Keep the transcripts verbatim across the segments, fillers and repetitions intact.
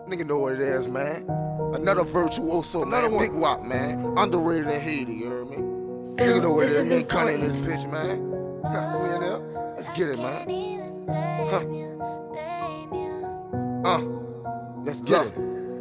Nigga know what it is, man. Another virtuoso, another man. Big Wop, man. Underrated in Haiti, you heard me? Nigga know what it is, man. Cunning in this bitch, man. Huh, we in there? Let's get it, man. Huh. Uh. Let's get it.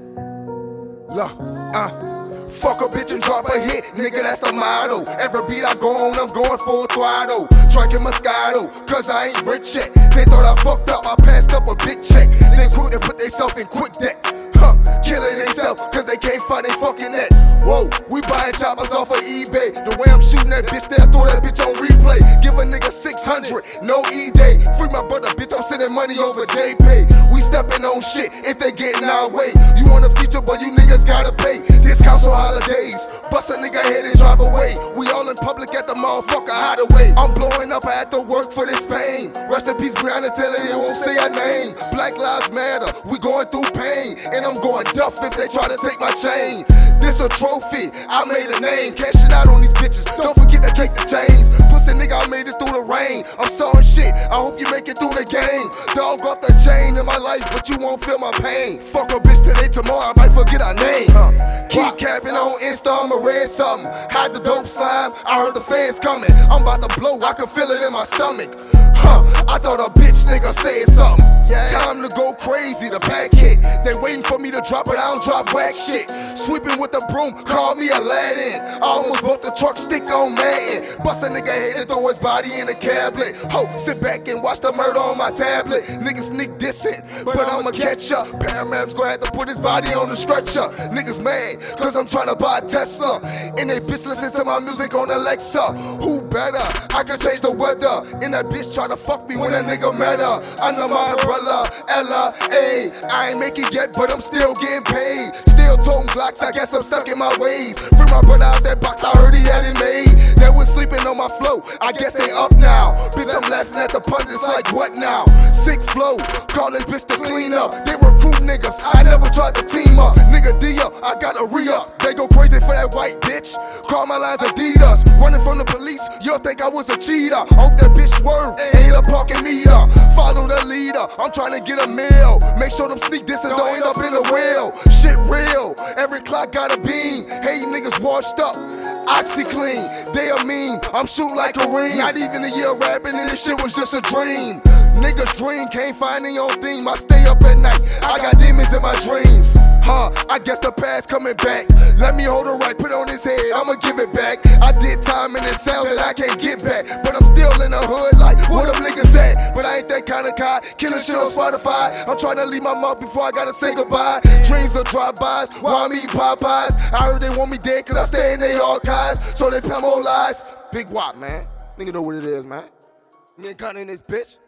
Look, uh. Fuck a bitch and drop a hit, nigga, that's the motto. Every beat I go on, I'm going full throttle. Drinking Moscato, cause I ain't rich yet. They thought I fucked up, I passed up a big check. They quick to put theyself in quick debt. Huh, killing theyself, cause they can't find they fucking net. Whoa, we buying choppers off of eBay. The way I'm shooting that bitch, they'll throw that bitch on replay. Give a nigga six hundred, no E-Day. Free my brother, bitch, I'm sending money over J-Pay. We stepping on shit if they getting our way. You want a feature, but you niggas gotta pay. Discounts on holidays, bust a nigga head and drive away. We all in public at the motherfucker hideaway. I'm blowing up, I had to work for this fame. Rest in peace, Breonna Taylor, they won't say our name. Black lives matter, we going through pain. And I'm going duff if they try to take my chain. This a trophy, I made a name. Cashing out on these bitches, don't forget to take the chains. Pussy nigga, I made it through the rain. I'm sorry shit, I hope you make it through the game. Dog off the chain in my life, but you won't feel my pain. Fuck a bitch today, tomorrow I might forget our name. Huh. Keep capping on Insta, I'ma read something. Hide the dope slime, I heard the fans coming. I'm about to blow, I can feel it in my stomach. Huh, I thought a bitch nigga said something. Yeah. Time to go crazy, the pack hit. They waiting for me to drop it, I don't drop whack shit. Sweeping with the broom, call me Aladdin. I almost bought the truck, stick on Madden. Bust a nigga head and throw his body in a cabinet. Ho, sit back and watch the murder on my tablet. Niggas sneak dissing, but I'ma catch up. Paramount's gonna have to put his body on the stretcher. Niggas mad, cause I'm trying to buy a Tesla. And they bitch listen to my music on Alexa. Who better? I can change the weather. And that bitch try to fuck me when that nigga met her. Under my umbrella, Ella, A. I ain't make it yet, but I'm still getting paid. Still toting Glocks, I guess I'm stuck in my ways. Free my brother out that box, I heard he had it made. They was sleeping on my flow, I guess they up now. Bitch, I'm laughing at the pundits like what now? Sick flow, call this bitch the cleaner. They recruit niggas, I never tried to team up. Nigga D up, I got a re-up. They go crazy for that white bitch. Call my lines Adidas. Running from the police, you'll think I was a cheater. Hope that bitch swerve, ain't a parking meter. Follow the leader, I'm trying to get a meal. Make sure them sneak disses don't end up in the wheel. Shit real, every clock got a beam. Hey niggas washed up, OxyClean. They a meme, I'm shooting like a ring. Not even a year rapping and this shit was just a dream. Niggas dream, can't find their own theme. I stay up at night, I got demons in my dreams. Huh, I guess the past coming back. Let me hold it right, put it on his head, I'ma give it back. I did time and it sounds that I can't get back. But I'm still in the hood like, what them niggas at? But I ain't that kind of guy, killing shit on Spotify. I'm trying to leave my mouth before I gotta say goodbye. Dreams of drive-bys, while I'm eating Popeyes. I heard they want me dead cause I stay in their archives. So they tell more lies. Big Wop, man. Nigga know what it is, man. Me and Cunning in this bitch.